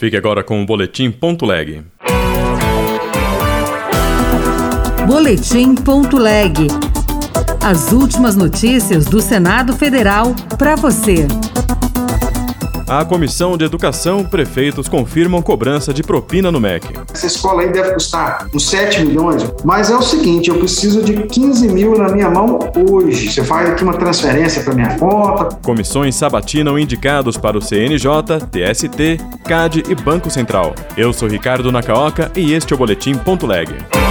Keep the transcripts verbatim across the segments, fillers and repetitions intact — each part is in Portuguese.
Fique agora com o Boletim Ponto Leg. Boletim Ponto Leg. As últimas notícias do Senado Federal para você. A Comissão de Educação, prefeitos confirmam cobrança de propina no M E C. Essa escola aí deve custar uns sete milhões, mas é o seguinte, eu preciso de quinze mil na minha mão hoje. Você faz aqui uma transferência para minha conta. Comissões sabatinam indicados para o C N J, T S T, C A D e Banco Central. Eu sou Ricardo Nakaoka e este é o Boletim Ponto Leg.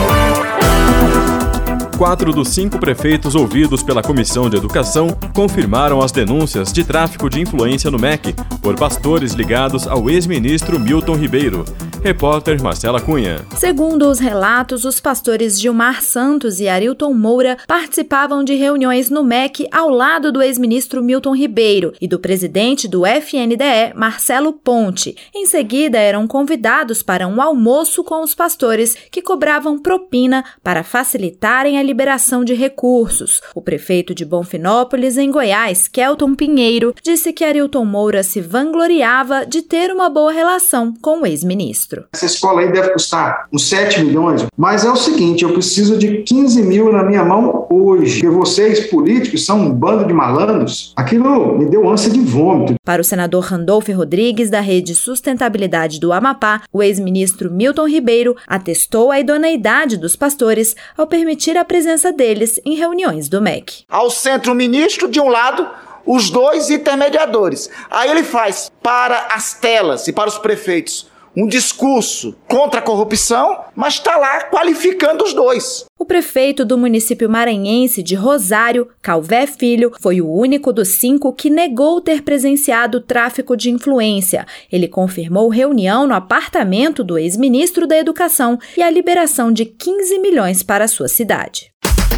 Quatro dos cinco prefeitos ouvidos pela Comissão de Educação confirmaram as denúncias de tráfico de influência no M E C por pastores ligados ao ex-ministro Milton Ribeiro. Repórter Marcela Cunha. Segundo os relatos, os pastores Gilmar Santos e Arilton Moura participavam de reuniões no M E C ao lado do ex-ministro Milton Ribeiro e do presidente do F N D E, Marcelo Ponte. Em seguida, eram convidados para um almoço com os pastores que cobravam propina para facilitarem a liberação de recursos. O prefeito de Bonfinópolis, em Goiás, Kelton Pinheiro, disse que Arilton Moura se vangloriava de ter uma boa relação com o ex-ministro. Essa escola aí deve custar uns sete milhões, mas é o seguinte, eu preciso de quinze mil na minha mão hoje. Porque vocês, políticos, são um bando de malandros. Aquilo me deu ânsia de vômito. Para o senador Randolfo Rodrigues, da Rede Sustentabilidade do Amapá, o ex-ministro Milton Ribeiro atestou a idoneidade dos pastores ao permitir a presença deles em reuniões do M E C. Ao centro-ministro de um lado, os dois intermediadores. Aí ele faz para as telas e para os prefeitos um discurso contra a corrupção, mas está lá qualificando os dois. O prefeito do município maranhense de Rosário, Calvé Filho, foi o único dos cinco que negou ter presenciado o tráfico de influência. Ele confirmou reunião no apartamento do ex-ministro da Educação e a liberação de quinze milhões para a sua cidade.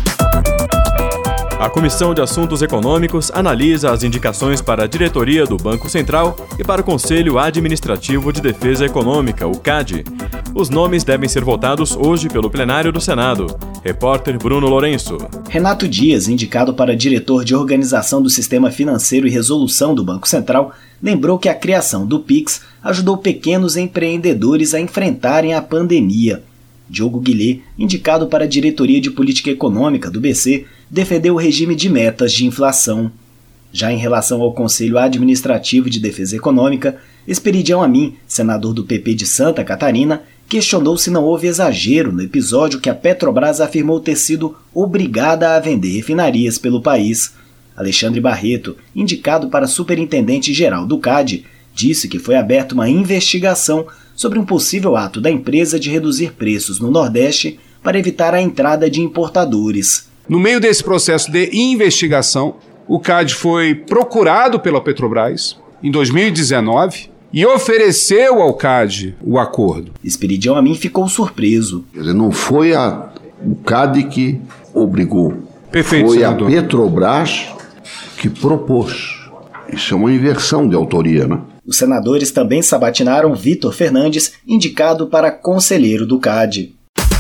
A Comissão de Assuntos Econômicos analisa as indicações para a diretoria do Banco Central e para o Conselho Administrativo de Defesa Econômica, o C A D. Os nomes devem ser votados hoje pelo plenário do Senado. Repórter Bruno Lourenço. Renato Dias, indicado para diretor de organização do Sistema Financeiro e Resolução do Banco Central, lembrou que a criação do Pix ajudou pequenos empreendedores a enfrentarem a pandemia. Diogo Guilherme, indicado para a diretoria de política econômica do B C, defendeu o regime de metas de inflação. Já em relação ao Conselho Administrativo de Defesa Econômica, Esperidião Amin, senador do P P de Santa Catarina, questionou se não houve exagero no episódio que a Petrobras afirmou ter sido obrigada a vender refinarias pelo país. Alexandre Barreto, indicado para superintendente-geral do C A D, disse que foi aberta uma investigação sobre um possível ato da empresa de reduzir preços no Nordeste para evitar a entrada de importadores. No meio desse processo de investigação, o C A D foi procurado pela Petrobras em dois mil e dezenove e ofereceu ao C A D o acordo. Esperidião Amin ficou surpreso. Não foi a, o C A D que obrigou, Perfeito, foi senador. a Petrobras que propôs. Isso é uma inversão de autoria, né? Os senadores também sabatinaram Vitor Fernandes, indicado para conselheiro do C A D.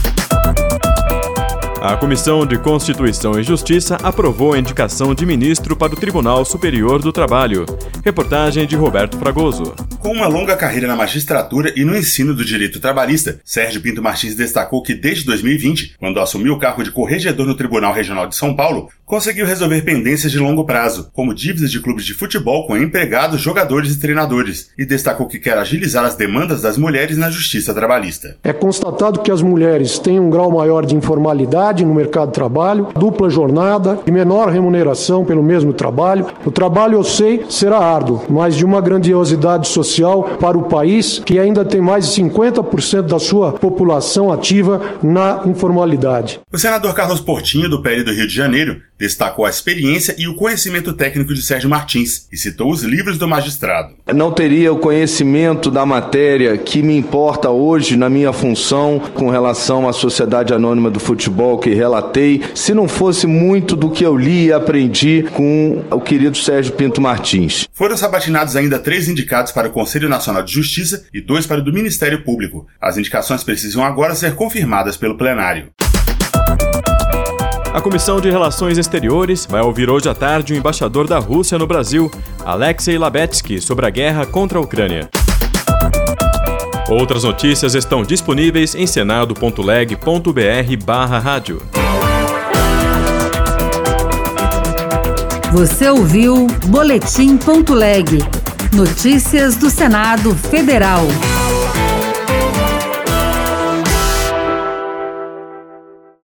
A Comissão de Constituição e Justiça aprovou a indicação de ministro para o Tribunal Superior do Trabalho. Reportagem de Roberto Fragoso. Com uma longa carreira na magistratura e no ensino do direito trabalhista, Sérgio Pinto Martins destacou que desde dois mil e vinte, quando assumiu o cargo de corregedor no Tribunal Regional de São Paulo, conseguiu resolver pendências de longo prazo, como dívidas de clubes de futebol com empregados, jogadores e treinadores, e destacou que quer agilizar as demandas das mulheres na justiça trabalhista. É constatado que as mulheres têm um grau maior de informalidade no mercado de trabalho, dupla jornada e menor remuneração pelo mesmo trabalho. O trabalho, eu sei, será árduo, mas de uma grandiosidade social para o país, que ainda tem mais de cinquenta por cento da sua população ativa na informalidade. O senador Carlos Portinho, do P L do Rio de Janeiro, destacou a experiência e o conhecimento técnico de Sérgio Martins e citou os livros do magistrado. Não teria o conhecimento da matéria que me importa hoje na minha função com relação à Sociedade Anônima do Futebol que relatei, se não fosse muito do que eu li e aprendi com o querido Sérgio Pinto Martins. Foram sabatinados ainda três indicados para o Conselho Nacional de Justiça e dois para o do Ministério Público. As indicações precisam agora ser confirmadas pelo plenário. A Comissão de Relações Exteriores vai ouvir hoje à tarde o embaixador da Rússia no Brasil, Alexei Labetsky, sobre a guerra contra a Ucrânia. Outras notícias estão disponíveis em senado ponto leg ponto br barra rádio. Você ouviu Boletim ponto leg. Notícias do Senado Federal.